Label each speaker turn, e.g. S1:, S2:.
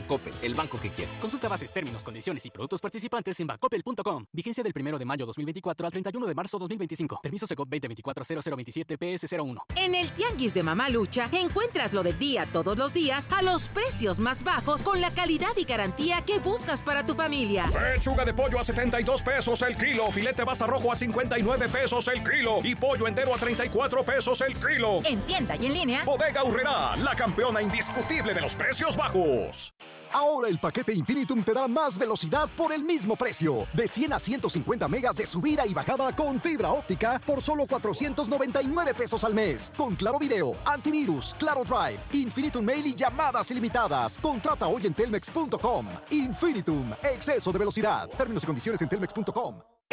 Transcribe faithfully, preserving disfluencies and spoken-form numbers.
S1: Bancoppel, el banco que quiere.
S2: Consulta bases, términos, condiciones y productos participantes en bancoppel punto com. Vigencia del primero de mayo dos mil veinticuatro al treinta y uno de marzo dos mil veinticinco. Permiso Segov veinte veinticuatro cero cero veintisiete P S cero uno.
S3: En el Tianguis de Mamalucha encuentras lo del día todos los días a los precios más bajos con la calidad y garantía que buscas para tu familia.
S4: Pechuga de pollo a setenta y dos pesos el kilo, filete basta rojo a cincuenta y nueve pesos el kilo y pollo entero a treinta y cuatro pesos el kilo.
S3: En tienda y en línea.
S4: Bodega Aurrerá, la campeona indiscutible de los precios bajos.
S5: Ahora el paquete Infinitum te da más velocidad por el mismo precio. De cien a ciento cincuenta megas de subida y bajada con fibra óptica por solo cuatrocientos noventa y nueve pesos al mes. Con Claro Video, antivirus, Claro Drive, Infinitum Mail y llamadas ilimitadas. Contrata hoy en telmex punto com. Infinitum, exceso de velocidad. Términos y condiciones en telmex punto com.